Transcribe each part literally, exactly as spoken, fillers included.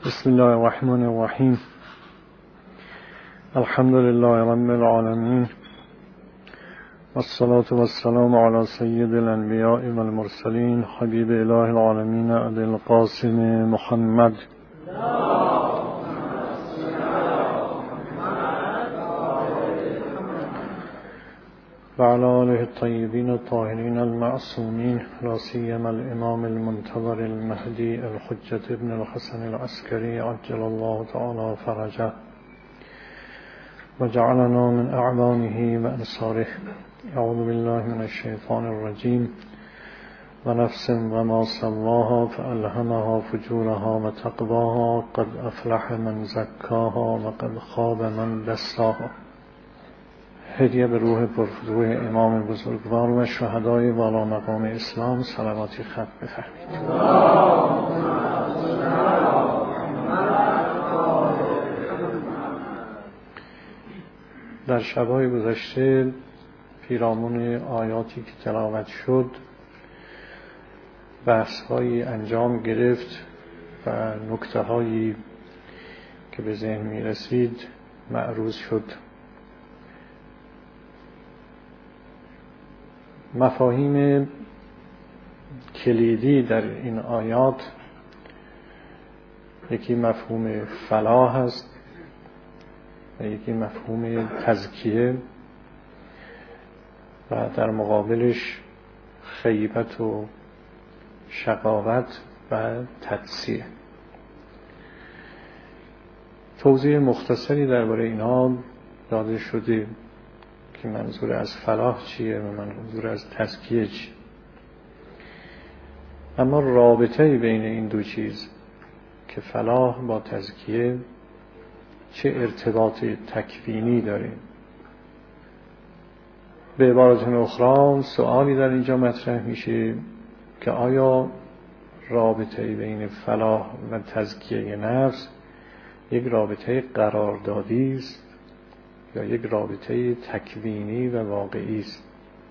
بسم الله الرحمن الرحیم. الحمد لله رب العالمین والصلاة والسلام على سید الانبیاء والمرسلین حبیب اله العالمین ابی القاسم محمد و علی آله الطیبین الطاهرین المعصومین لا سیما الامام المنتظر المهدی الحجة ابن الحسن العسکری عجل الله تعالی فرجه و جعلنا من اعوانه و انصاره. اعوذ بالله من الشیطان الرجیم. و نفس و ما سواها فالهمها فجورها و تقواها قد افلح من زکاها و قد خاب من دساها. هدیه به روح پرفتوح امام بزرگوار و شهدای والا مقام اسلام صلواتی خط بفرمید. در شب‌های گذشته پیرامون آیاتی که تلاوت شد بحث‌هایی انجام گرفت و نکته‌هایی که به ذهن می‌رسید معروض شد. مفاهیم کلیدی در این آیات یکی مفهوم فلاح است و یکی مفهوم تزکیه و در مقابلش خیبت و شقاوت و تدسیه. توضیح مختصری درباره اینها داده شده که منظور از فلاح چیه و منظور از تزکیه چیه. اما رابطه بین این دو چیز که فلاح با تزکیه چه ارتباط تکوینی داره؟ به عبارت اخرى سوالی در اینجا مطرح میشه که آیا رابطه بین فلاح و تزکیه نفس یک رابطه قراردادی است یا یک رابطه تکوینی و واقعی است؟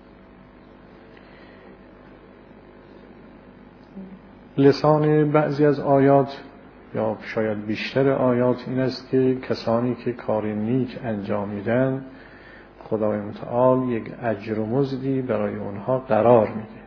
لسان بعضی از آیات یا شاید بیشتر آیات این است که کسانی که کار نیک انجام میدن خدای متعال یک اجر و مزدی برای اونها قرار میده.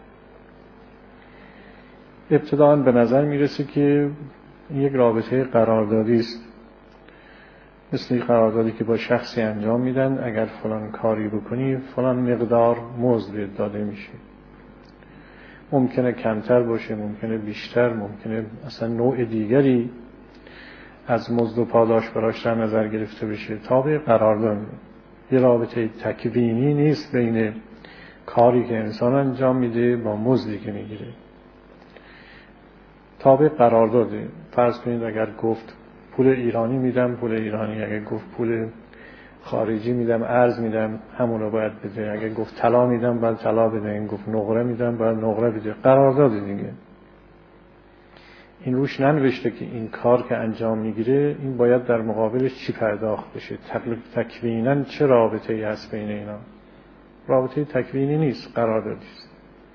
ابتداءً به نظر میرسه که یک رابطه قراردادی است، مثل قراردادی که با شخصی انجام میدن اگر فلان کاری بکنی فلان مقدار مزد داده میشه. ممکنه کمتر باشه، ممکنه بیشتر، ممکنه اصلا نوع دیگری از مزد و پاداش براش در نظر گرفته بشه. تابع قرارداد. یه رابطه تکوینی نیست بین کاری که انسان انجام میده با مزدی که میگیره. تابع قرارداده. فرض کنید اگر گفت پول ایرانی میدم پول ایرانی، اگر گفت پول خارجی میدم ارز میدم همون رو باید بده، اگر گفت طلا میدم باید طلا بده، این گفت نقره میدم باید نقره بده. قرارداد دیگه. این روش ننوشته که این کار که انجام میگیره این باید در مقابلش چی پرداخت بشه. تکویناً چه رابطه‌ای هست بین اینا؟ رابطه تکوینی نیست، قراردادی است.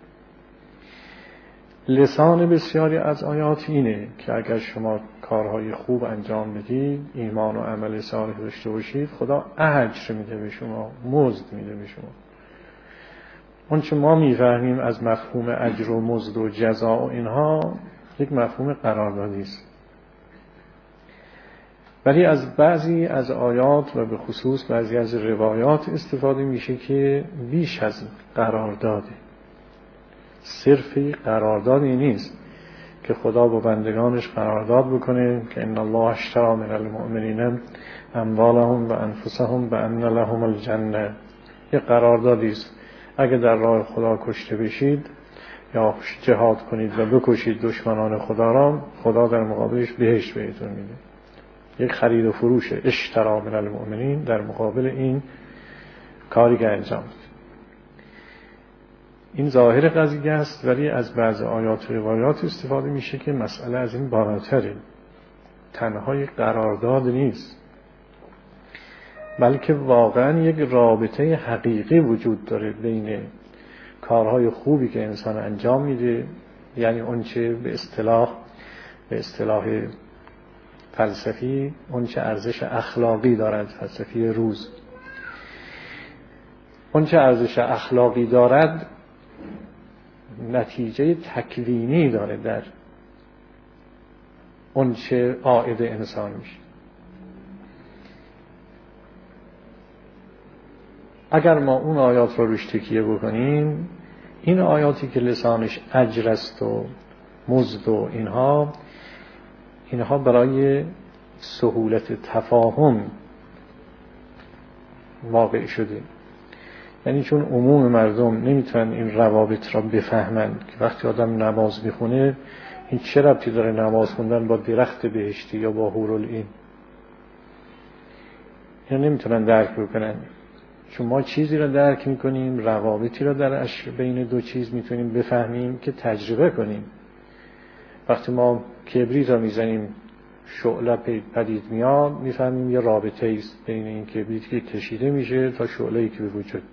لسان بسیاری از آیات اینه که اگر شما کارهای خوب انجام بدید، ایمان و عمل صالح داشته باشید، خدا اجر میده به شما، مزد میده به شما. اون چه ما میفهمیم از مفهوم اجر و مزد و جزا و اینها یک مفهوم قراردادی است. ولی از بعضی از آیات و به خصوص بعضی از روایات استفاده میشه که بیش از قرارداده. صرفی قراردادی نیست که خدا با بندگانش قرارداد بکنه که ان الله اشتری من المؤمنین اموالهم و انفسهم بان لهم الجنه. یه قراردادی است اگه در راه خدا کشته بشید یا جهاد کنید و بکشید دشمنان خدا را، خدا در مقابلش بهشت بهتون میده. یک خرید و فروش اشتری من المؤمنین در مقابل این کاری که انجام دید. این ظاهر قضیه است، ولی از بعض آیات و روایات استفاده میشه که مسئله از این بالاتره. تنها یک قرارداد نیست، بلکه واقعا یک رابطه حقیقی وجود داره بین کارهای خوبی که انسان انجام میده، یعنی اون چه به اصطلاح به اصطلاح فلسفی اون چه ارزش اخلاقی دارد، فلسفی روز اون چه ارزش اخلاقی دارد نتیجه تکوینی داره در اون چه عائد انسان میشه. اگر ما اون آیات رو روش تکیه بکنیم، این آیاتی که لسانش اجر است و مزد و اینها اینها برای سهولت تفاهم واقع شده. یعنی چون عموم مردم نمیتونن این روابط را بفهمند که وقتی آدم نماز میخونه این چه ربطی داره نماز خوندن با درخت بهشتی یا با حورالعین، اینا نمیتونن درک بکنن. چون ما چیزی را درک میکنیم، روابطی را در بین دو چیز میتونیم بفهمیم که تجربه کنیم. وقتی ما کبریت را میزنیم شعله پدید میاد، میفهمیم یه رابطه ایست بین این کبریت که کشیده میشه تا شعله‌ای که به وجود میاد.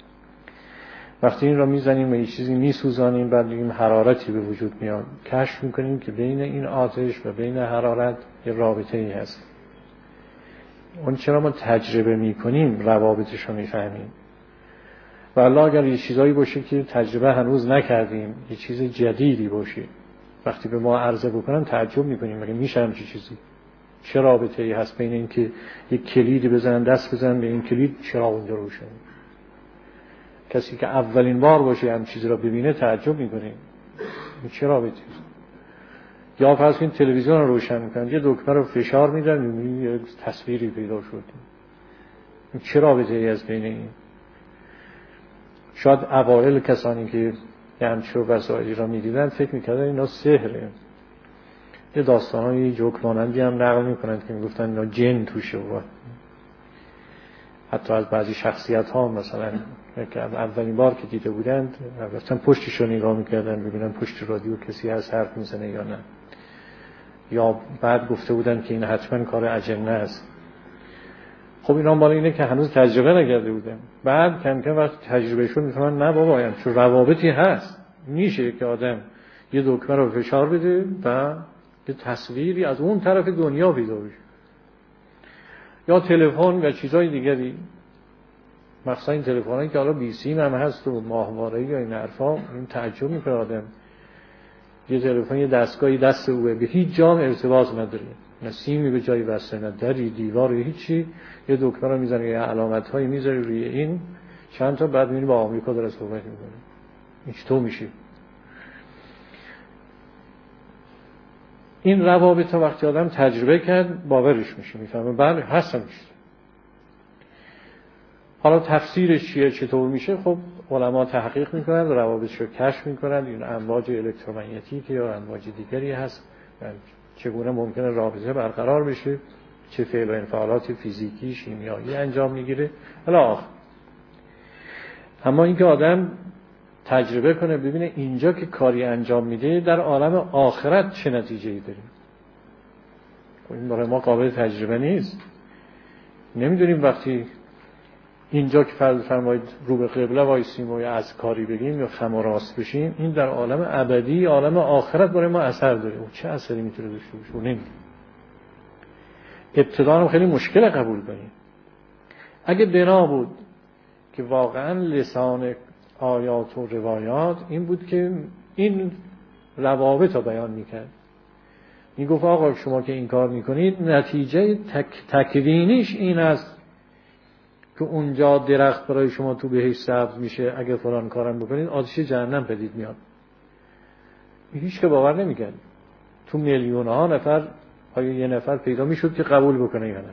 وقتی این را میزنیم و یه چیزی میسوزانیم، بعد میگیم حرارتی به وجود میاد، کشف میکنیم که بین این آتش و بین حرارت یه رابطه ای هست. اون چرا ما تجربه میکنیم روابطش رو میفهمیم. و الله اگر یه چیزایی باشه که تجربه هنوز نکردیم، یه چیز جدیدی باشه، وقتی به ما عرضه بکنن تعجب میکنیم، مگه میشه همچین چیزی؟ چه رابطه ای هست بین این که یک کلید بزنن، دست بزنن به این کلید چراغ اونجا روشن؟ کسی که اولین بار باشه هم چیزی را ببینه تعجب میکنه، این چه رابطه است؟ یا فرض کن تلویزیون رو روشن میکنن، یه دکمه رو فشار میدن میبینی یه تصویری پیدا شد، این چه رابطه ای از بین این؟ شاید اوایل کسانی که یه همچون وسایلی را میدیدن فکر میکردن اینا سحره. یه داستانهای جوک مانندی هم نقل میکنند که میگفتن اینا جن توشه بود. حتی از بعضی شخصیت ها مثلا که اولین بار که دیده بودند رفتن پشتش رو نگاه میکردن ببینن پشت رادیو کسی هست حرف میزنه یا نه، یا بعد گفته بودن که این حتما کار اجنه است. خب اینا مال اینه که هنوز تجربه نکرده بودن. بعد کم کم وقتی تجربه شد میفهمن نه بابا، این چون روابطی هست، میشه که آدم یه دکمه رو فشار بده و یه تصویری از اون طرف دنیا پیدا بشه. یا تلفن و چیزهای دیگری، مثلا این تلفنایی که حالا بی سیم هم هست و ماهواره‌ای یا این حرفا، این تعجب میکنه آدم. یه تلفن یه دستگاهی دست اوه به هیچ جام ارتباط نداره، نه سیمی به جای وصله، نه دری دیوار یا هیچی، یه دکمه رو میزنه یه علامت‌هایی میذاره روی این چند تا، بعد میبینی با آمریکا داره صحبت میکنه. این چطور میشه؟ این روابط وقتی آدم تجربه کرد باورش میشه، میفهمه بله هستم میشه. حالا تفسیرش چیه، چطور میشه؟ خب علما تحقیق میکنند، روابطش رو کشف میکنند، این امواج الکترومغناطیسی یا امواج دیگری هست، چگونه ممکنه رابطه برقرار بشه، چه فعل و انفعالات فیزیکی شیمیایی انجام میگیره الی آخر. اما اینکه آدم تجربه کنه ببینه اینجا که کاری انجام میده در عالم آخرت چه نتیجه‌ای داره، این برای ما قابل تجربه نیست. نمیدونیم وقتی اینجا که فرض فرمایید رو به قبله وایسیم و از کاری بگیم یا خم و راست بشیم، این در عالم ابدی، عالم آخرت برای ما اثر داره. او چه اثری میتونه داشته باشه؟ اون نمیدونیم. ابتدا هم خیلی مشکل قبول کنیم. اگه بنا بود که واقعا لسان آیات و روایات این بود که این روابط رو بیان میکرد، میگفت آقا شما که این کار میکنید نتیجه تک تکوینیش این است که اونجا درخت برای شما تو بهش سبز میشه، اگه فلان کارم بکنید آتش جهنم پدید میاد. هیچ که باور نمیکرد. تو میلیون ها نفر آیا یه نفر پیدا میشد که قبول بکنه یا نه؟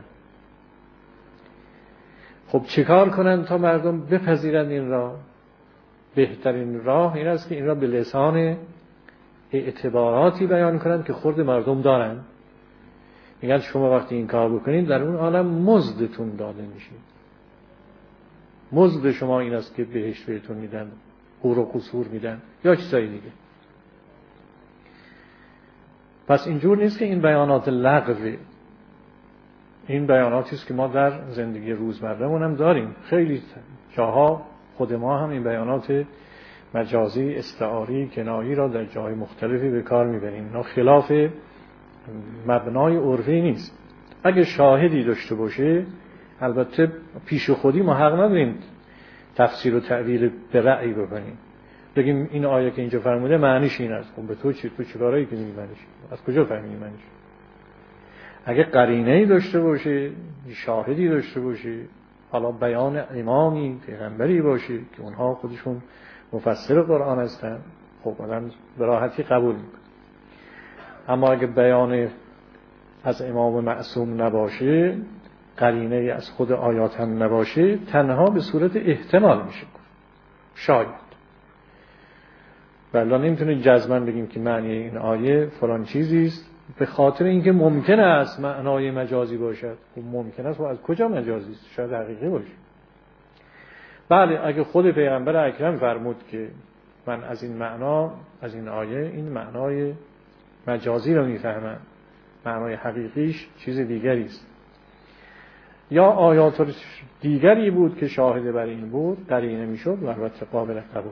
خب چیکار کنن تا مردم بپذیرند این را؟ بهترین راه این است که این را به لسان اعتباراتی بیان کنند که خورد مردم دارن. میگن شما وقتی این کار بکنید در اون عالم مزدتون داده میشه، مزد شما این است که بهشت بهتون میدن، حور و قصور میدن یا چیزایی دیگه. پس اینجور نیست که این بیانات لغوه، این بیاناتی است که ما در زندگی روزمره‌مون هم داریم. خیلی جاها خود ما هم این بیانات مجازی، استعاری، کنایی را در جای مختلفی به کار میبریم. اینا خلاف مبنای عرفی نیست. اگه شاهدی داشته باشه، البته پیش خودی ما حق نداریم تفسیر و تعبیر به رأی بکنیم، بگیم این آیه که اینجا فرموده معنیش این است. خب به تو چی؟ تو چی کارایی که میگی معنیش؟ از کجا فهمیدی معنیش؟ اگه قرینه‌ای داشته باشه، شاهدی داشته باشه، حالا بیان امامی پیغمبری باشه که اونها خودشون مفسر قرآن هستن، خب آدم به راحتی قبول میکنه. اما اگه بیان از امام معصوم نباشه، قرینه از خود آیات هم نباشه، تنها به صورت احتمال میشه شاید. ولی نمیتونیم جزماً بگیم که معنی این آیه فلان چیزی است، به خاطر اینکه ممکنه است معنای مجازی باشد. خب ممکن است و از کجا مجازی است؟ شاید حقیقی باشه. بله، اگه خود پیغمبر اکرم فرمود که من از این معنا، از این آیه این معنای مجازی رو میفهمم، معنای حقیقیش چیز دیگری است، یا آیات دیگری بود که شاهد بر این بود، قرینه میشد و البته قابل قبول.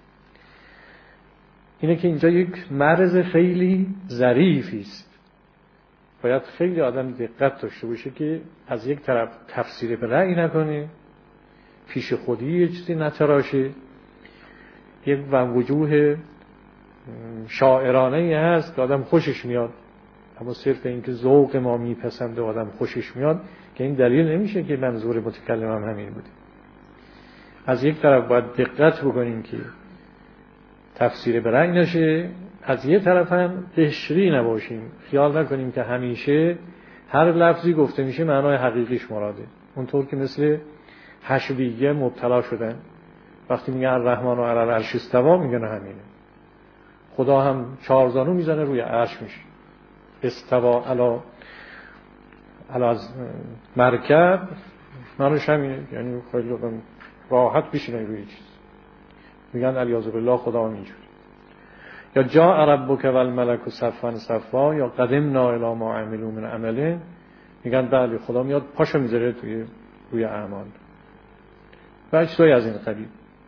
اینه که اینجا یک مرز خیلی ظریفی است. باید خیلی آدم دقت داشته باشه که از یک طرف تفسیر به رأی نکنه، پیش خودی یه چیزی نتراشه. یک وجوه شاعرانه هست که آدم خوشش میاد، اما صرف اینکه ذوق ما میپسنده آدم خوشش میاد که این دلیل نمیشه که منظور متکلم هم همین بوده. از یک طرف باید دقت بکنیم که تفسیر به رأی نشه، از یک طرف هم قشری نباشیم، خیال نکنیم که همیشه هر لفظی گفته میشه معنای حقیقیش مراده. اونطور که مثل حشویه مبتلا شدن، وقتی میگن الرحمن و علی العرش استوا میگن همینه. خدا هم چهار زانو میزنه روی عرش میشه. استوا علی علی مرکب معنیش همینه، یعنی خیلی راحت بشینه روی چیز. میگن الیاذ بالله خدا هم اینجوری. یا جاء ربک و الملک صفا صفا، یا قدمنا الی ما عملوا من عمل، میگن بله خدا میاد پاشو میذاره توی روی اعمال و چیزایی از این قبیل.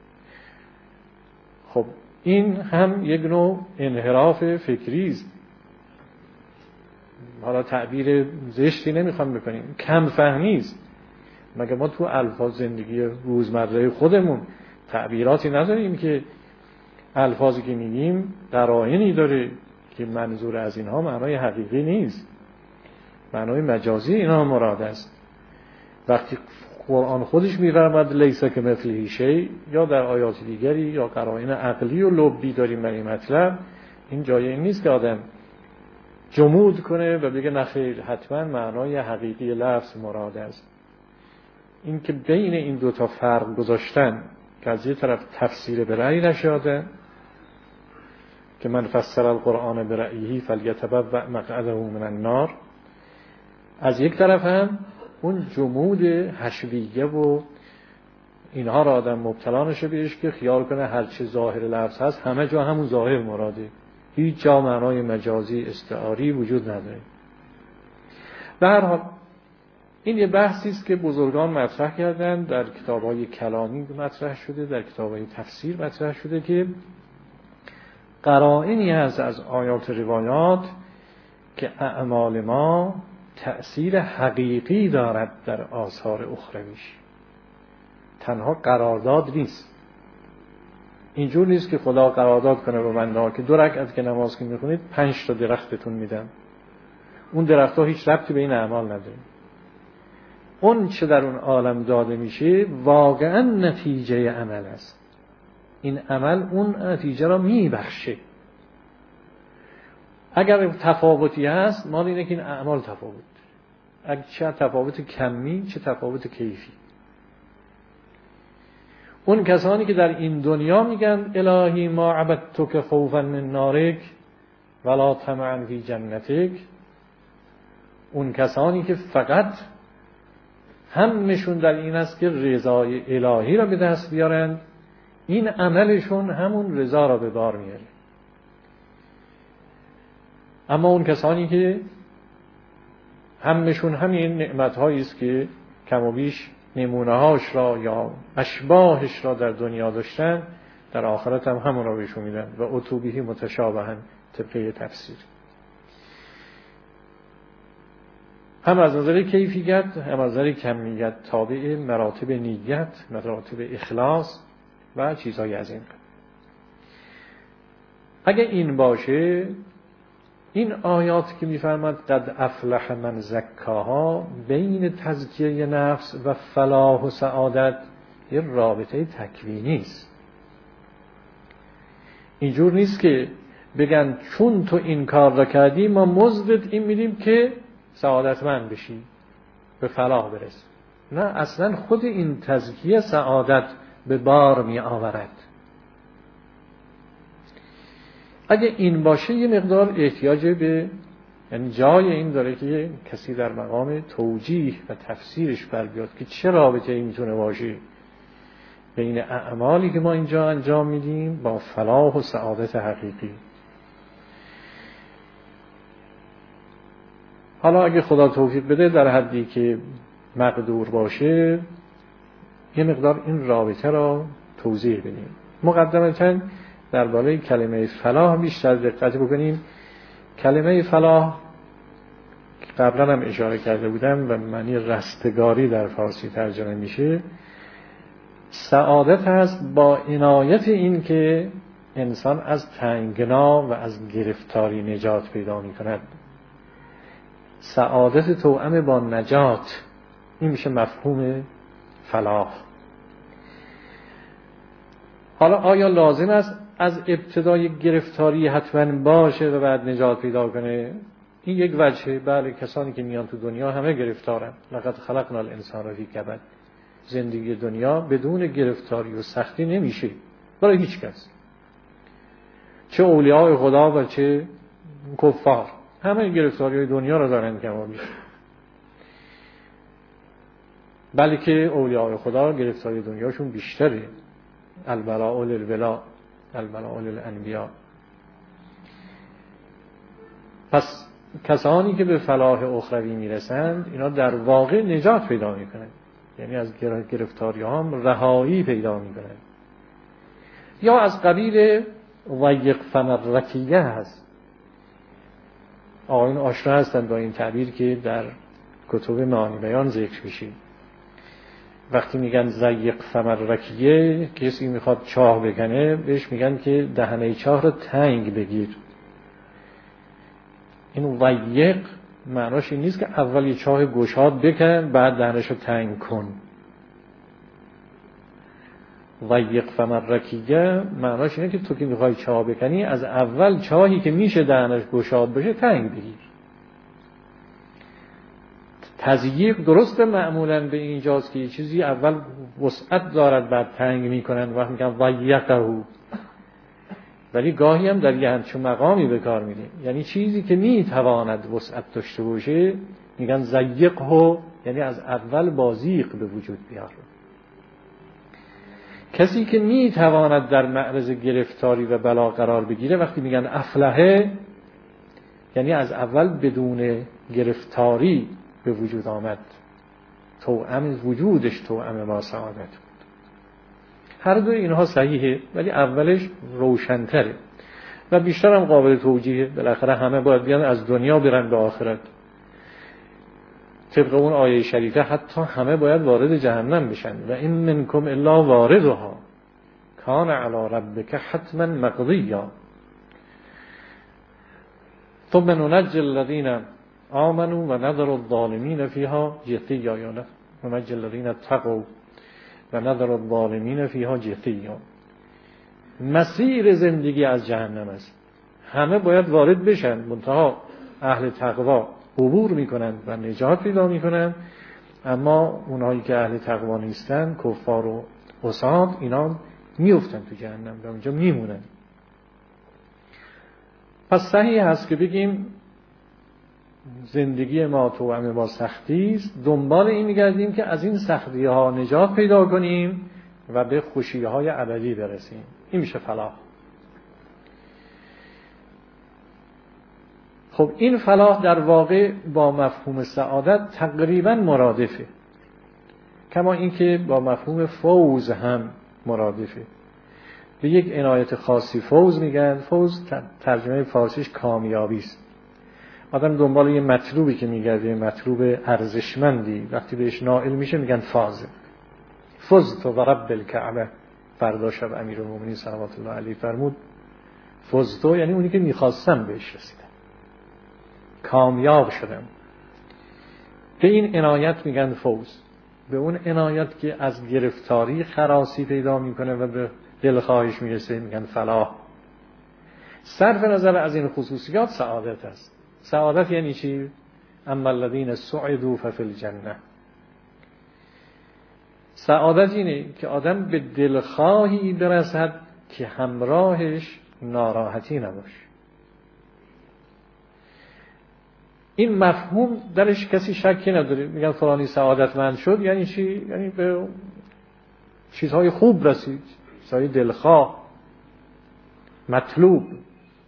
خب این هم یک نوع انحراف فکری است. حالا تعبیر زشتی نمیخوام بکنیم، کم فهمی است. مگه ما تو الفاظ زندگی روزمره خودمون تعبیراتی نداریم که الفاظی که میگیم قرائنی داره که منظور از اینها معنای حقیقی نیست، معنای مجازی اینها مراد است. وقتی قرآن خودش میفرماید لیس کمثله شیء، یا در آیات دیگری یا قرائن عقلی و لبی داریم برای مطلب، این جای این نیست که آدم جمود کنه و بگه نخیر حتما معنای حقیقی لفظ مراد است. این که بین این دوتا فرق گذاشتن که از یه طرف تفسیر به رأی نشاده که من فسر القرآن به رأیه فلیتبوأ مقعده من النار، از یک طرف هم اون جمود حشویه و اینها را آدم مبتلا نشه بهش که خیال کنه هر چه ظاهر لفظ هست همه جا همون ظاهر مراده، هیچ جا معنای مجازی استعاری وجود نداره. به هر حال این یه بحثی است که بزرگان مطرح کردن، در کتاب‌های کلامی مطرح شده، در کتاب‌های تفسیر مطرح شده که قرائنی هست از آیات روایات که اعمال ما تأثیر حقیقی دارد در آثار اخرویش، تنها قرارداد نیست. اینجور نیست که خدا قرارداد کنه با بنده که دو رکعت که نماز که میخونید پنج تا درختتون میدم. اون درخت‌ها هیچ ربطی به این اعمال نداره. اون چه در اون عالم داده میشه واقعا نتیجه عمل است. این عمل اون نتیجه را میبخشه. اگر تفاوتی هست مال اینه که این اعمال تفاوت داره، چه تفاوت کمی چه تفاوت کیفی. اون کسانی که در این دنیا میگن الهی ما عبدتک خوفا من نارک ولا طمعا فی جنتک، اون کسانی که فقط همشون در این است که رضای الهی را به دست بیارن، این عملشون همون رضا را به بار میاره. اما اون کسانی که همشون همین نعمت‌هایی است که کم و بیش نمونه‌هاش را یا اشباهش را در دنیا داشتن، در آخرت هم همون را بهشون میدن و اتوبیه متشابهن طبقه تفسیر. هم از نظر کیفیت هم از نظر کمیت تابع مراتب نیت، مراتب اخلاص و چیزهای از این. اگه این باشه، این آیات که می‌فرماد قد افلح من زکاها، بین تزکیه نفس و فلاح و سعادت یه رابطه تکوینی است. اینجور نیست که بگن چون تو این کار را کردی ما مزدت این میدیم که سعادتمند بشی، به فلاح برس. نه، اصلا خود این تزکیه سعادت به بار می آورد. اگه این باشه یه مقدار احتیاج به، یعنی جای این داره که کسی در مقام توجیه و تفسیرش بر بیاد که چه رابطه این میتونه باشه بین اعمالی که ما اینجا انجام میدیم با فلاح و سعادت حقیقی. حالا اگه خدا توفیق بده در حدی که مقدور باشه یه مقدار این رابطه را توضیح بدیم. مقدمتاً درباره کلمه فلاح بیشتر دقت بکنیم. کلمه فلاح قبلا هم اشاره کرده بودم و معنی رستگاری در فارسی ترجمه میشه. سعادت هست با عنایت این که انسان از تنگنا و از گرفتاری نجات پیدا می کند. سعادت توأم با نجات، این میشه مفهوم فلاح. حالا آیا لازم است از ابتدای گرفتاری حتما باشه و بعد نجات پیدا کنه؟ این یک وجهه. بله، کسانی که میان تو دنیا همه گرفتارن. لقد خلقنا الانسان را فی کبد. زندگی دنیا بدون گرفتاری و سختی نمیشه برای هیچ کس، چه اولیاء خدا و چه کفار، همه گرفتاری های دنیا را دارن کما بیش. بلکه اولیاء خدا گرفتاری دنیاشون بیشتره. البلاء للولا، البلاء للانبیاء. پس کسانی که به فلاح اخروی میرسند اینا در واقع نجات پیدا میکنند، یعنی از گرفتاری هم رهایی پیدا میکنند. یا از قبیل ضیق فمرکیه هست. آقایون آشنا هستند با این تعبیر که در کتب معانی بیان ذکر میشه. وقتی میگن ضیق فمرکیه، کسی میخواد چاه بکنه بهش میگن که دهنه چاه رو تنگ بگیر. این ضیق معناش این نیست که اول یه چاه گشاد بکن بعد دهنشو تنگ کن. ضیق فمرکیه معناش اینه که تو که میخوای چاه بکنی از اول چاهی که میشه دهنش گشاد بشه تنگ بگیر. تضییق درسته معمولاً به اینجاست که یه چیزی اول وسعت دارد بعد تنگ میکنن و میگن ضیقه، ولی گاهی هم در یه همچون مقامی به کار میره، یعنی چیزی که میتواند وسعت داشته باشه میگن ضیقه، یعنی از اول بازیق به وجود بیاره. کسی که میتواند در معرض گرفتاری و بلا قرار بگیره وقتی میگن افلحه، یعنی از اول بدون گرفتاری به وجود آمد، توأم وجودش توأم با سعادت بود. هر دو اینها صحیحه، ولی اولش روشن‌تره و بیشتر هم قابل توجیهه. بالاخره همه باید بیان از دنیا برن به آخرت. طبق اون آیه شریفه حتی همه باید وارد جهنم بشن و این منکم الا واردها کان علی ربک حتما مقضیا ثم ننجی الذین آمنوا و نذر الظالمین فیها جثیا، یا ننجی الذین اتقوا و نذر الظالمین فیها جثیا. مسیر زندگی از جهنم است، همه باید وارد بشن، منتها اهل تقوا عبور میکنند و نجات پیدا میکنند، اما اونهایی که اهل تقوا نیستن، کفار و عصات، اینا میفتن تو جهنم و اونجا میمونن. پس صحیح هست که بگیم زندگی ما توأم با سختی است، دنبال این میگردیم که از این سختی ها نجات پیدا کنیم و به خوشی های ابدی برسیم. این میشه فلاح. خب این فلاح در واقع با مفهوم سعادت تقریبا مرادفه، کما اینکه با مفهوم فوز هم مرادفه. به یک عنایت خاصی فوز میگن. فوز ترجمه فارسیش کامیابی است. آدم دنبال یه مطلوبی که میگرده، مطلوب ارزشمندی، وقتی بهش نائل میشه میگن فاز. فزت و رب الکعبه. فردا شب امیرالمومنین صلوات الله علیه فرمود فزت یعنی اونی که میخواستم بهش رسیدم، کامیاب شدم. به این عنایت میگن فوز، به اون عنایت که از گرفتاری خلاصی پیدا میکنه و به دلخواهش میرسه میگن فلاح. صرف نظر از این خصوصیات سعادت است. سعادت یعنی چی؟ اما الذین سعدوا ففی الجنه. سعادت اینه که آدم به دلخواهی برسد که همراهش ناراحتی نباشه. این مفهوم درش کسی شکی نداره. میگن فلانی سعادتمند شد یعنی چی؟ یعنی به چیزهای خوب رسید، چیزهای دلخواه، مطلوب.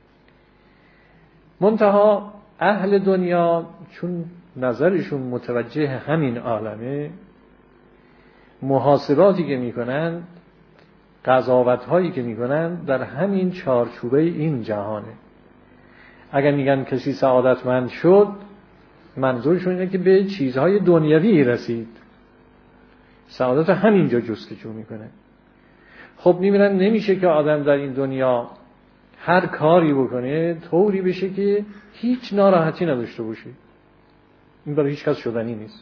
منتها اهل دنیا چون نظرشون متوجه همین عالمه، محاسباتی که میکنن، قضاوت‌هایی که میکنن در همین چارچوبه این جهانه. اگر میگن کسی سعادتمند شد، منظورشون اینه که به چیزهای دنیوی رسید، سعادت همینجا جستجو میکنه. خب میبینن نمیشه که آدم در این دنیا هر کاری بکنه طوری بشه که هیچ ناراحتی نداشته باشه. این برای هیچ کس شدنی نیست.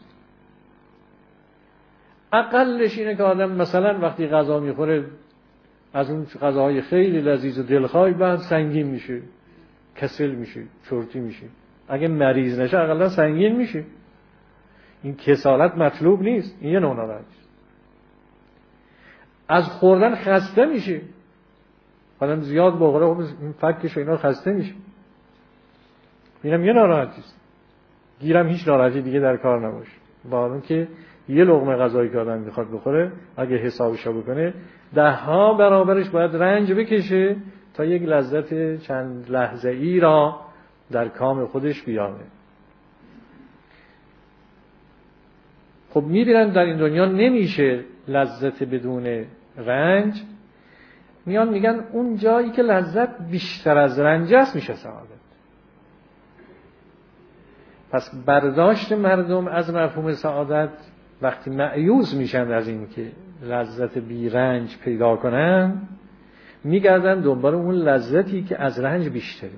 اقلش اینه که آدم مثلا وقتی غذا میخوره از اون غذاهای خیلی لذیذ و دلخواه بعد سنگین میشه، کسل میشه، چرتی میشه. اگه مریض نشه اقلا سنگین میشه. این کسالت مطلوب نیست، این یه نوع ناراحتی. از خوردن خسته میشه، آدم زیاد بخوره خب این فکش و اینا خسته میشه. اینم یه ناراحتی است. گیرم هیچ ناراحتی دیگه در کار نباشه. با اون که یه لقمه غذایی که آدم میخواد بخوره اگه حسابش بکنه ده ها برابرش باید رنج بکشه تا یک لذت چند لحظه ای را در کام خودش بیاره. خب میبینن در این دنیا نمیشه لذت بدون رنج، میان میگن اون جایی که لذت بیشتر از رنج است میشه سعادت. پس برداشت مردم از مفهوم سعادت وقتی مأیوس میشن از این که لذت بی رنج پیدا کنن، میگردن دنبال اون لذتی که از رنج بیشتره،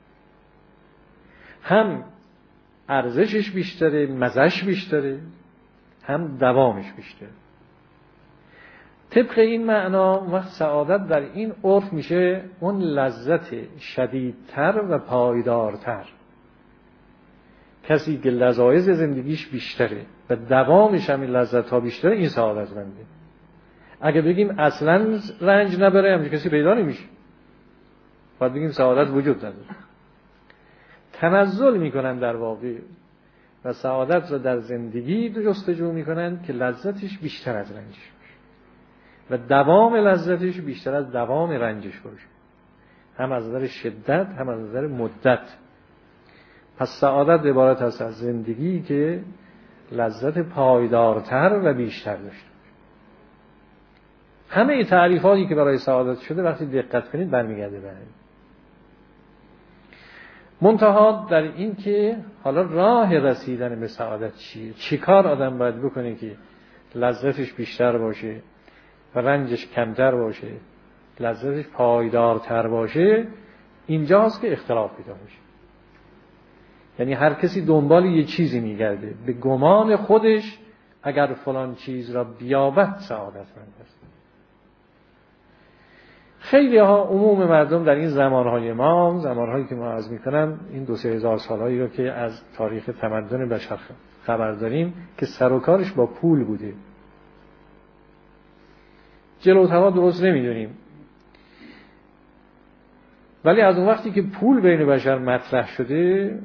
هم ارزشش بیشتره، مزهش بیشتره، هم دوامش بیشتره. طبق این معنا وقت سعادت در این عرف میشه اون لذت شدیدتر و پایدارتر. کسی که لذایز زندگیش بیشتره و دوامش هم این لذت ها بیشتره، این سعادتمنده. اگه بگیم اصلا رنج نبره همچه کسی پیدا نمیشه، باید بگیم سعادت وجود نداره. تنزل میکنن در واقع و سعادت رو در زندگی جستجو میکنن که لذتش بیشتر از رنجش باشه و دوام لذتش بیشتر از دوام رنجش باشه، هم از نظر شدت هم از نظر مدت. پس سعادت عبارت است از زندگی که لذت پایدارتر و بیشتر داشته. همه تعریفاتی که برای سعادت شده وقتی دقت کنید برمیگرده به همین. منتها در این که حالا راه رسیدن به سعادت چیه؟ چی کار آدم باید بکنه که لذتش بیشتر باشه و رنجش کمتر باشه، لذتش پایدارتر باشه؟ اینجاست که اختلاف پیدا میشه. یعنی هر کسی دنبال یه چیزی میگرده، به گمان خودش اگر فلان چیز را بیابد سعادتمند است. خیلی ها عموم مردم در این زمانهای ما، زمانهایی که ما عرض میکنم این دو سه هزار سالهایی رو که از تاریخ تمدن بشر خبر داریم که سر و کارش با پول بوده، جلوترها درست نمیدونیم، ولی از اون وقتی که پول بین بشر مطرح شده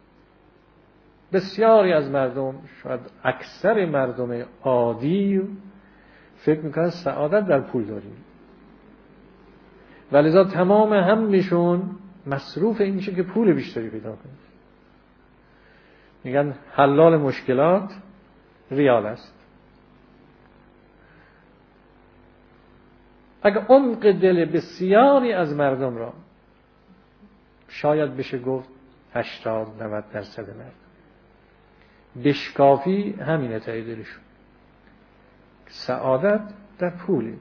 بسیاری از مردم، شاید اکثر مردم عادی فکر میکنن سعادت در پول داریم، ولذا تمام همشون مصروف این میشه که پول بیشتری پیدا کنه. میگن حلال مشکلات ریال است. اگر عمق دل بسیاری از مردم را شاید بشه گفت هشتاد نود درصد مرد بشکافی همینه تای دلشون. سعادت در پوله،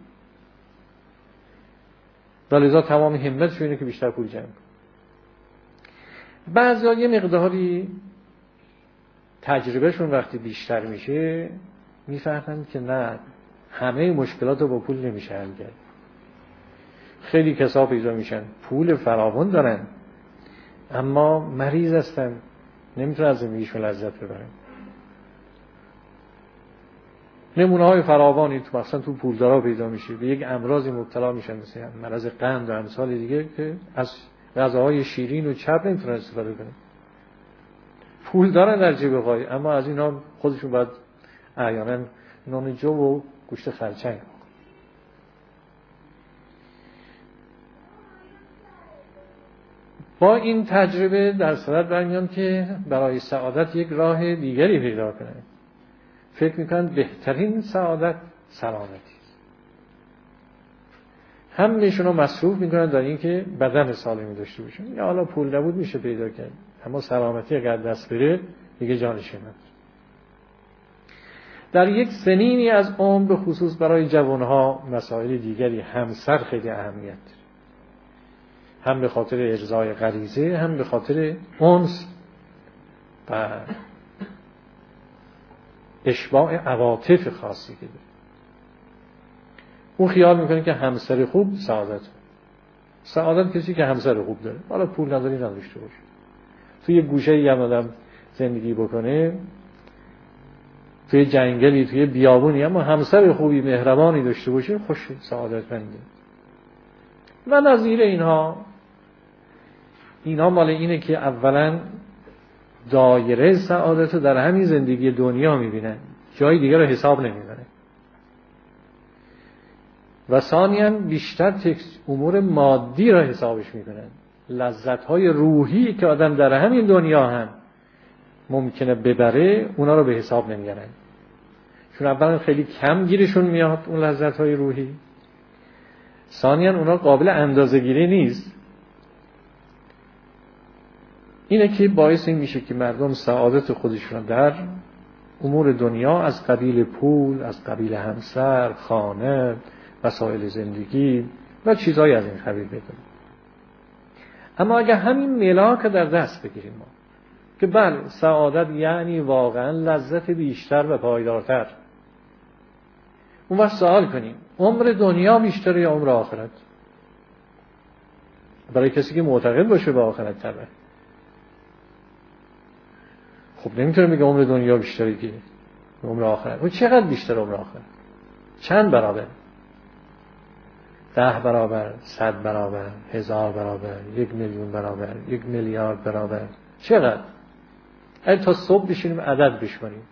ولذا تمام همتشون اینه که بیشتر پول جمع کنن. بعضیا یه مقداری تجربهشون وقتی بیشتر میشه میفهمن که نه، همه مشکلات رو با پول نمیشه حل کرد. خیلی کسا پیدا میشن پول فراوان دارن اما مریض هستن، نمیتونن از زندگیشون لذت ببرن. نمونه های فراوانی تو مثلا تو پولدارا پیدا میشه، به یک امراضی مبتلا میشن مثل مرض قند و امثال دیگه که از غذاهای شیرین و چرب نمیتونن استفاده کنن. پول دارن در جیب پای اما از اینا خودشون باید احیانا نان جو و گوشت خرچنگ. با این تجربه در صورت برمیان که برای سعادت یک راه دیگری پیدا کنن. فکر میکنن بهترین سعادت سلامتی است. همه‌شون رو مصروف میکنن در این که بدن سالمی داشته باشن. یا حالا پول نبود میشه پیدا کرد اما سلامتی اگر دست بره دیگه جانش نمیاد. در یک سنینی از عمر به خصوص برای جوانها مسائل دیگری همسر خیلی اهمیت داره، هم به خاطر ارضای غریزه هم به خاطر انس و اشباع عواطف خاصی که داره. اون خیال میکنه که همسر خوب سعادت. سعادت کسی که همسر خوب داره، حالا پول نداری نداشته باشه، توی یه گوشه ای هم آدم زندگی بکنه، توی جنگلی توی بیابونی اما همسر خوبی مهربانی داشته باشه، خوش سعادتمنده. و نظیر اینها اینا مال اینه که اولا دایره سعادت رو در همین زندگی دنیا میبینن، جای دیگر رو حساب نمیبرن. و ثانیاً بیشتر امور مادی را حسابش میکنن، لذت‌های روحی که آدم در همین دنیا هم ممکنه ببره اونا رو به حساب نمیارن، چون اولا خیلی کم گیرشون میاد اون لذت‌های روحی، ثانیاً اونا قابل اندازه‌گیری نیست. اینه که باعث این میشه که مردم سعادت خودشون در امور دنیا از قبیل پول، از قبیل همسر، خانه، وسایل زندگی و چیزهای از این قبیل بدونن. اما اگر همین ملاک در دست بگیریم ما که بله سعادت یعنی واقعا لذت بیشتر و پایدارتر، اون وقت سوال کنیم عمر دنیا بیشتر یا عمر آخرت؟ برای کسی که معتقد باشه به آخرت طبعا خب نمیتونه میگه عمر دنیا بیشتره که عمر آخرت. و چقدر بیشتر عمر آخرت؟ چند برابر؟ ده برابر، صد برابر، هزار برابر، یک میلیون برابر، یک میلیارد برابر؟ چقدر؟ اگه تا صبح بشینیم عدد بشماریم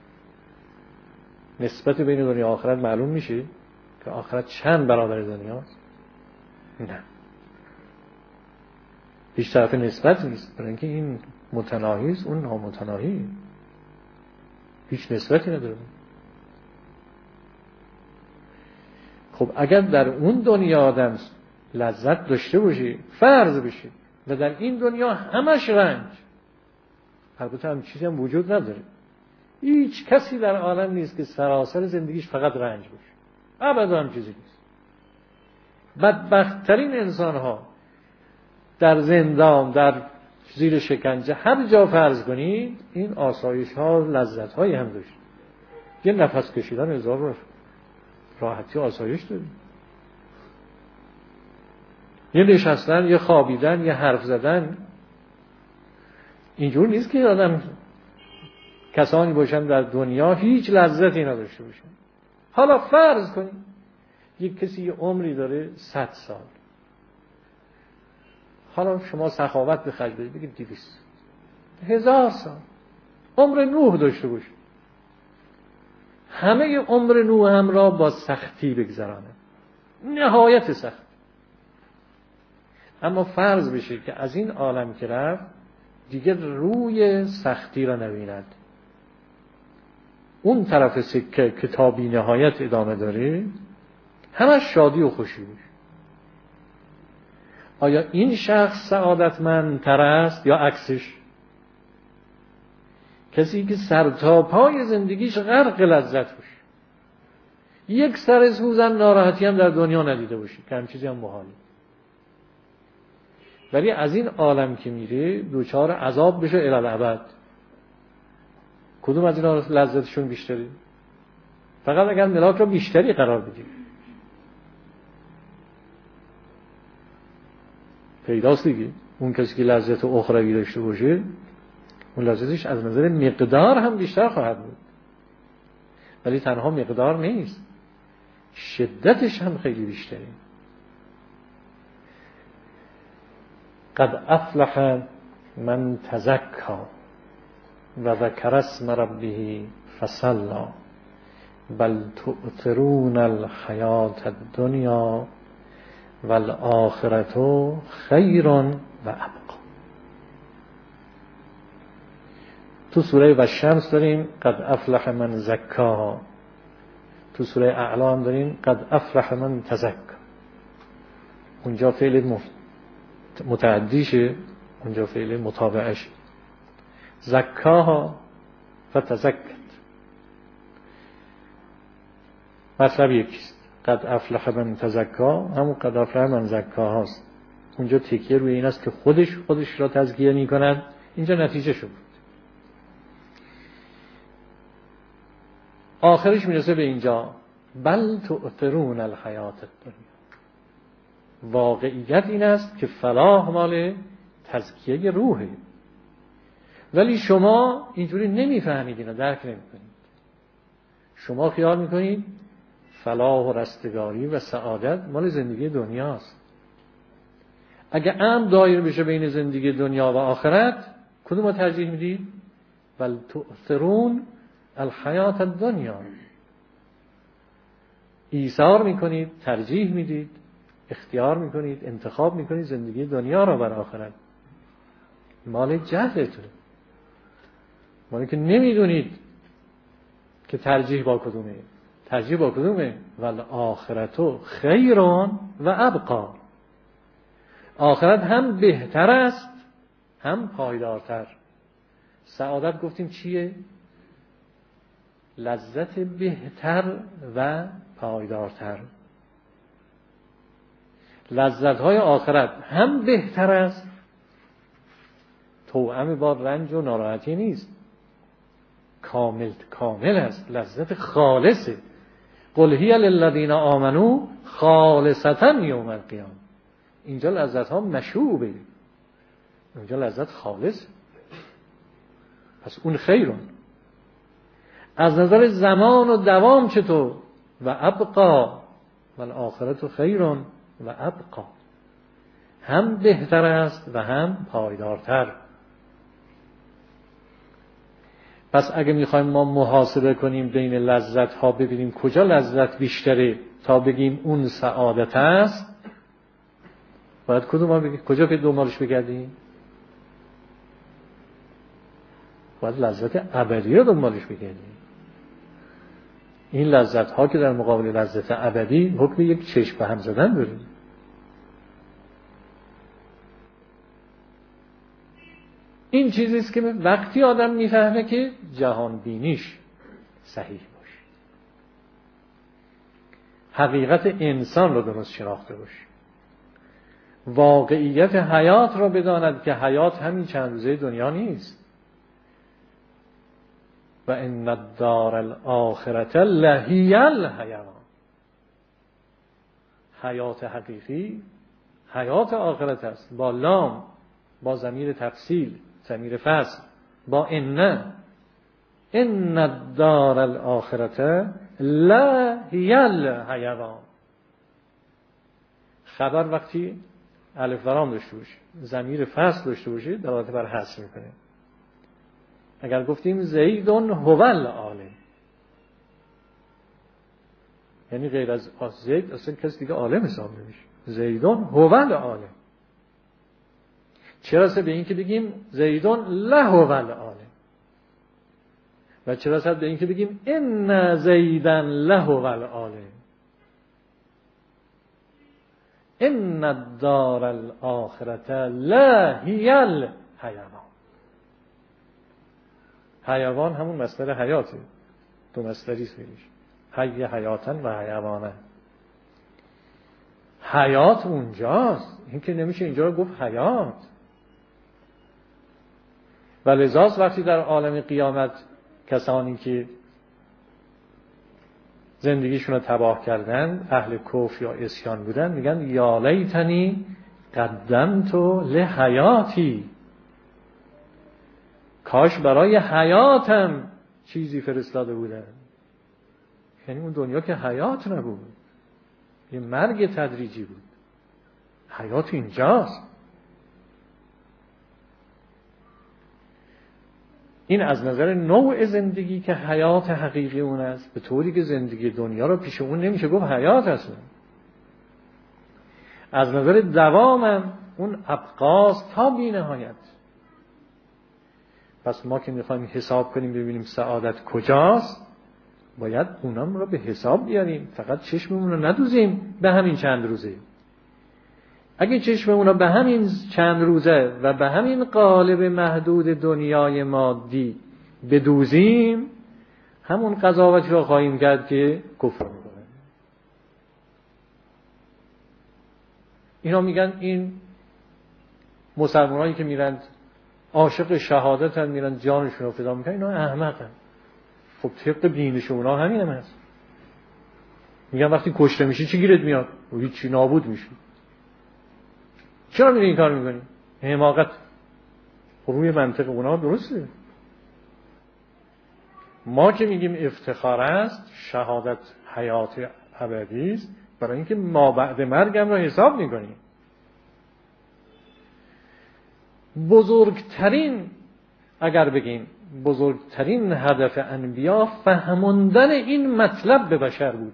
نسبت بین دنیا و آخرت معلوم میشه که آخرت چند برابر دنیاست؟ نه، هیچ طرف نسبت نیست، برای اینکه این متناهی است اون نامتناهی، هیچ نسبتی نداره. خب اگر در اون دنیا آدم لذت داشته باشه، فرض بشه و در این دنیا همش رنج، البته هم چیزی هم وجود نداره، هیچ کسی در عالم نیست که سراسر زندگیش فقط رنج باشه، ابدا هم چیزی نیست. بدبخت‌ترین انسان ها در زندان، در زیر شکنجه، هر جا فرض کنید این آسایش ها لذت هایی هم داشت. یه نفس کشیدن هزار راحتی آسایش دارید، یه نشستن، یه خوابیدن، یه حرف زدن. اینجور نیست که آدم کسانی باشن در دنیا هیچ لذتی نداشته باشن. حالا فرض کنید یک کسی یه عمری داره صد سال، حالا شما سخاوت به خرج بدید بگید دویست هزار سال عمر نوح داشته باشه، همه عمر نوح هم را با سختی بگذرانه، نهایت سخت. اما فرض بشه که از این عالم که رفت دیگر روی سختی را نبیند، اون طرف سکه که تا بی نهایت ادامه داره همش شادی و خوشی باشه. آیا این شخص سعادتمندتر است یا عکسش؟ کسی که سر تا پای زندگیش غرق لذت باشه، یک سر سوزن ناراحتی هم در دنیا ندیده باشه که هم چیزی هم محاله. ولی از این عالم که میره دوچار عذاب بشه الالعبد. کدوم از اینا لذتشون بیشتری؟ فقط اگر ملاک رو بیشتری قرار بدیم. پیداست دیگه اون کسی که لذت اخروی داشته باشه اون لذتش از نظر مقدار هم بیشتر خواهد بود. ولی تنها مقدار نیست، شدتش هم خیلی بیشتره. قد افلح من تزکا و ذکر اسم ربه فصلی بل تؤثرون الحیاة الدنیا والآخرة خیر و ابقی. تو سوره والشمس داریم قد افلح من زکاها، تو سوره اعلی هم داریم قد افلح من تزکا. اونجا فعل متعدیشه، اونجا فعل متابعشه. زکاها فتزکت، مطلب یکیست. قد افلح من تزکا همون قد افلح من زکا هاست. اونجا تکیه روی این است که خودش خودش را تزکیه می کند، اینجا نتیجه شد. آخرش میرسه به اینجا بل تؤثرون الحیاة الدنیا. واقعیت این است که فلاح مال تزکیه روحه، ولی شما اینجوری نمیفهمید، اینو درک نمیکنید. شما خیال میکنید فلاح و رستگاری و سعادت مال زندگی دنیاست. اگه امر دایر بشه بین زندگی دنیا و آخرت، کدوم رو ترجیح میدید؟ بل تؤثرون الحیاة الدنیا. ایثار میکنید، ترجیح میدید، اختیار میکنید، انتخاب میکنید زندگی دنیا را بر آخرت. مال جهلتونه، مالی که نمیدونید که ترجیح با کدومه. ترجیح با کدومه؟ والآخرة خیر و ابقی. آخرت هم بهتر است هم پایدارتر. سعادت گفتیم چیه؟ لذت بهتر و پایدارتر. لذت‌های آخرت هم بهتر است، توأم با رنج و ناراحتی نیست، کامل کامل است، لذت خالصه. قل هی للذین آمنوا خالصة یوم القیامة. اینجا لذت ها مشوبه، اینجا لذت خالص. پس اون خیرون. از نظر زمان و دوام چطور؟ و ابقا والآخرة خیر و ابقا. هم بهتر است و هم پایدارتر. پس اگه میخوایم ما محاسبه کنیم بین لذت ها، ببینیم کجا لذت بیشتره تا بگیم اون سعادت است، باید کدوم ما بگیم؟ کجا پی دنبالش بگردیم؟ باید لذت ابدی رو دنبالش بگردیم. این لذت ها که در مقابل لذت ابدی حکم یک چشم به هم زدن داریم. این چیزیست که وقتی آدم میفهمه که جهان بینیش صحیح باشه، حقیقت انسان رو درست شناخته باشه، واقعیت حیات رو بداند که حیات همین چند روزه دنیا نیست. و ان الدار الاخرة لهی الحیوان. حیات حقیقی حیات آخرت است، با لام، با ضمیر تفصیل، ضمیر فصل، با ان. ان الدار الاخرة لهی الحیوان. خبر وقتی الف لام داشته باشه، ضمیر فصل داشته باشه، دلالت بر حصر میکنه. اگر گفتیم زیدون هو العالم، یعنی غیر از زید اصلا کسی دیگه عالم حساب نمیشه. زیدون هو العالم. چرا سه به این که بگیم زیدون له العالم، و چرا سه به این که بگیم ان زیدن له العالم. ان الدار الاخرة لا هی الحیوان. حیوان همون مصدر حیاته، دو مصدری است میشه، حی حیاتن و حیوانه. حیات اونجاست، این که نمیشه اینجا رو گفت حیات. و لذاست وقتی در عالم قیامت کسانی که زندگیشون رو تباه کردن، اهل کفر یا عصیان بودن، میگن یا لیتنی قدمت لحیاتی، کاش برای حیاتم چیزی فرستاده بودن. یعنی اون دنیا که حیات نبود، یه مرگ تدریجی بود. حیات اینجاست. این از نظر نوع زندگی که حیات حقیقی اون است، به طوری که زندگی دنیا رو پیش اون نمیشه گفت حیات اصلا. از نظر دوامم اون ابقاست تا بی نهایت. پس ما که میخوایم حساب کنیم ببینیم سعادت کجاست، باید اونام رو به حساب بیاریم. فقط چشممون رو ندوزیم به همین چند روزه. اگه چشممون رو به همین چند روزه و به همین قالب محدود دنیای مادی بدوزیم، همون قضاوتی رو خواهیم کرد که کفر میکنه. اینا میگن این مسلمانایی که میرند عاشق شهادتن، میرن جانشون رو فدا میکنن، اینا احمقن. خب طبق بینش اونا همین هم هست. میگن وقتی کشته میشی چی گیرت میاد؟ و هیچی، نابود میشی. چرا میری این کار میکنی؟ حماقت. خب روی منطق اونا درسته. ما که میگیم افتخار است، شهادت حیات ابدی است، برای اینکه ما بعد مرگم رو حساب میکنیم. بزرگترین، اگر بگیم بزرگترین هدف انبیا فهموندن این مطلب به بشر بود.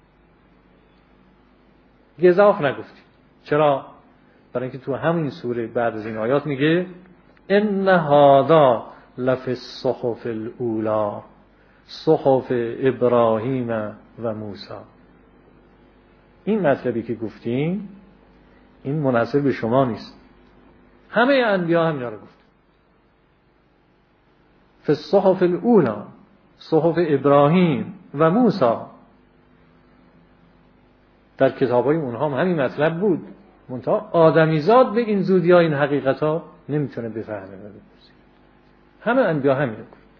گزاف نگفتیم. چرا؟ برای اینکه تو همین سوره بعد از این آیات میگه ان هذا لفی الصحف الاولی صحف ابراهیم و موسی. این مطلبی که گفتیم این منحصر به شما نیست، همه انبیا همینا رو گفت. فی الصحف الاولی صحف ابراهیم و موسی، در کتابای اونها هم همین مطلب بود، منتها آدمیزاد به این زودی ها این حقیقت ها نمیتونه بفهمه. همه انبیا همین رو گفت.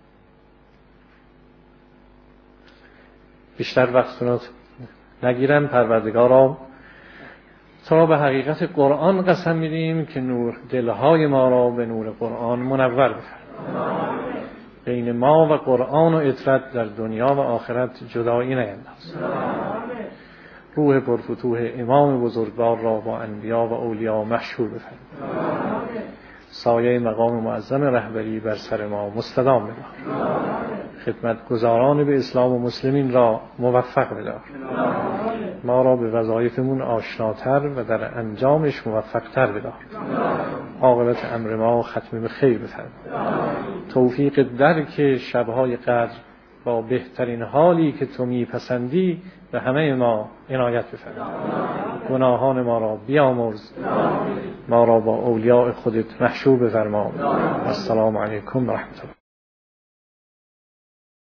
بیشتر وقتتون نگیرم. پروردگارا تا به حقیقت قرآن قسم میدیم که نور دلهای ما را به نور قرآن منور بفرما. بین ما و قرآن و اطرت در دنیا و آخرت جدایی نینداز. روح پرفتوح امام بزرگوار را با انبیا و اولیاء مشهور بفرما. سایه مقام معظم رهبری بر سر ما مستدام بدار. خدمت گزاران به اسلام و مسلمین را موفق بدار. ما را به وظایفمون آشناتر و در انجامش موفقتر بدار. عاقبت امر ما ختم به خیر بفرما. توفیق درک شبهای قدر با بهترین حالی که تو میپسندی به همه ما عنایت بفرما. گناهان ما را بیامرز. ما را با اولیاء خودت محشور بفرما. السلام علیکم و رحمت الله.